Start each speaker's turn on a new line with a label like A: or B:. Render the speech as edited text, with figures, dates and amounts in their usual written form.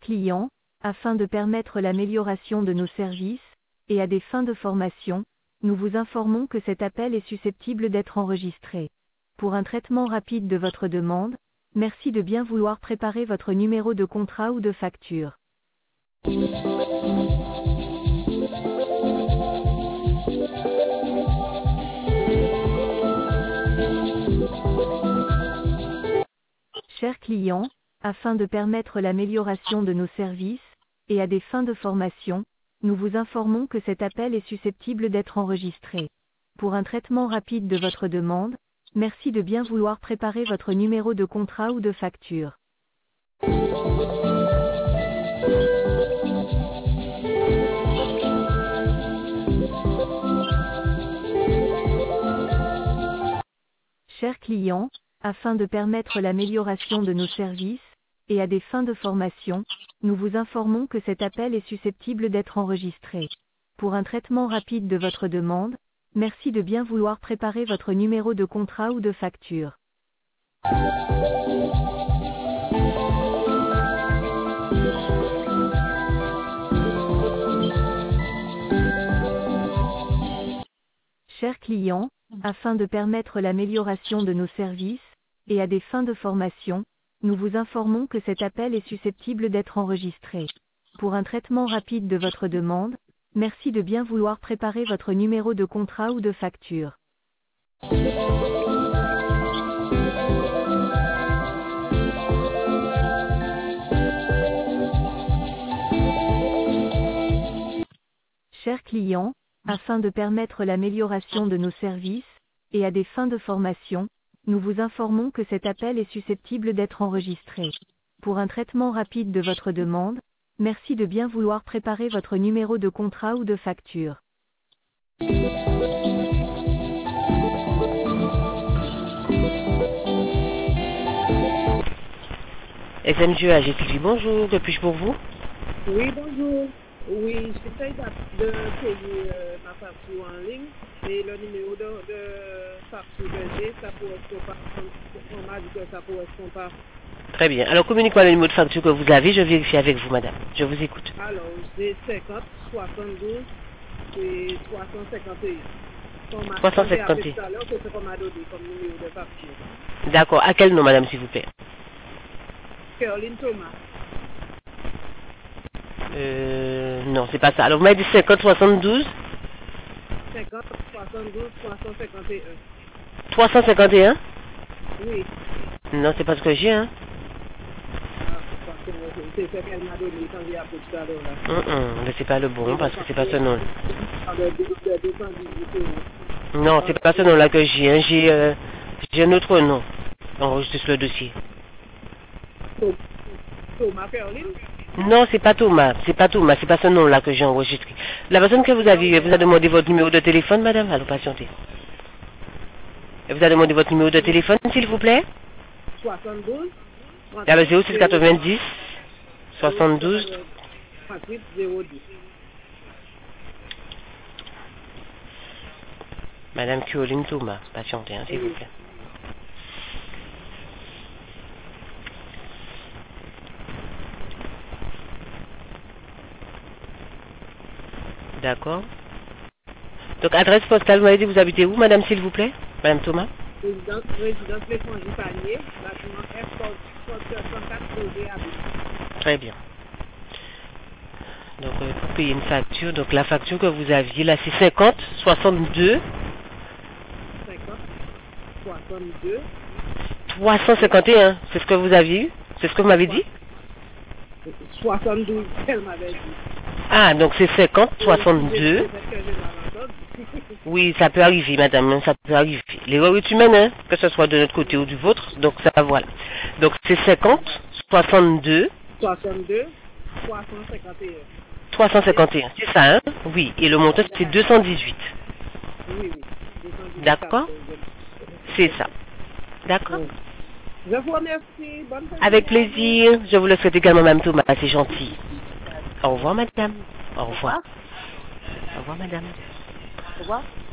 A: client, afin de permettre l'amélioration de nos services, et à des fins de formation, nous vous informons que cet appel est susceptible d'être enregistré. Pour un traitement rapide de votre demande, merci de bien vouloir préparer votre numéro de contrat ou de facture. Chers clients, afin de permettre l'amélioration de nos services, et à des fins de formation, nous vous informons que cet appel est susceptible d'être enregistré. Pour un traitement rapide de votre demande, merci de bien vouloir préparer votre numéro de contrat ou de facture. Chers clients, afin de permettre l'amélioration de nos services, et à des fins de formation, nous vous informons que cet appel est susceptible d'être enregistré. Pour un traitement rapide de votre demande, merci de bien vouloir préparer votre numéro de contrat ou de facture. Chers clients, afin de permettre l'amélioration de nos services, et à des fins de formation, nous vous informons que cet appel est susceptible d'être enregistré. Pour un traitement rapide de votre demande, merci de bien vouloir préparer votre numéro de contrat ou de facture. Chers clients, afin de permettre l'amélioration de nos services, et à des fins de formation, nous vous informons que cet appel est susceptible d'être enregistré. Pour un traitement rapide de votre demande, merci de bien vouloir préparer votre numéro de contrat ou de facture.
B: SMG AGTV, bonjour, que puis-je pour vous?
C: Oui, bonjour. Oui, j'essaie de payer ma facture en ligne, mais le numéro de facture que j'ai, ça ne correspond pas. On m'a dit que ça ne correspond pas.
B: Très bien. Alors, communiquez-moi le numéro de facture que vous avez, je vérifie avec vous, madame. Je vous écoute.
C: Alors, j'ai 50, 72 et 351.
B: 351.
C: Tout à l'heure, c'est ce qu'on m'a donné comme numéro de facture.
B: D'accord. À quel nom, madame, s'il vous plaît?
C: Caroline Thomas.
B: Non, c'est pas ça. Alors, vous m'avez dit 50, 72
C: 50, 72, 351.
B: 351?
C: Oui.
B: Non, c'est pas ce que j'ai, hein.
C: C'est ce qu'elle m'a donné quand j'ai appelé tout à l'heure, là.
B: Mais c'est pas le bon, parce que c'est pas ce nom. Non, c'est pas ce nom-là que j'ai, hein. J'ai un autre nom enregistré sur le dossier.
C: Thomas Caroline?
B: Non, c'est pas Thomas, c'est pas ce nom-là que j'ai enregistré. La personne que vous avez, vous a demandé votre numéro de téléphone, madame? Allô, patientez. Elle vous a demandé votre numéro de téléphone, s'il vous plaît?
C: 72.
B: Alors, 0690 72
C: 38 010.
B: Madame Caroline Thomas, patientez, hein, s'il vous plaît. D'accord. Donc, adresse postale, vous m'avez dit, vous habitez où, madame, s'il vous plaît? Madame Thomas?
C: Résidence l'étranger panier, bâtiment F 104
B: Très bien. Donc, pour payer une facture, donc la facture que vous aviez là, c'est 50, 62.
C: 50, 62.
B: 351, c'est ce que vous aviez eu? C'est ce que vous m'avez dit?
C: 72, elle m'avait dit.
B: Ah, donc c'est 50, 62. Oui, ça peut arriver, madame, ça peut arriver. L'erreur est humaine, hein, que ce soit de notre côté ou du vôtre, donc ça, voilà. Donc c'est 50, 62.
C: 62, 351.
B: 351, c'est ça, hein? Oui, et le montant c'est 218.
C: Oui.
B: D'accord? C'est ça. D'accord?
C: Je vous remercie. Bonne journée.
B: Avec plaisir. Je vous le souhaite également, Mme Thomas, c'est gentil. Au revoir, madame. Au revoir. Au revoir, madame.
C: Au revoir.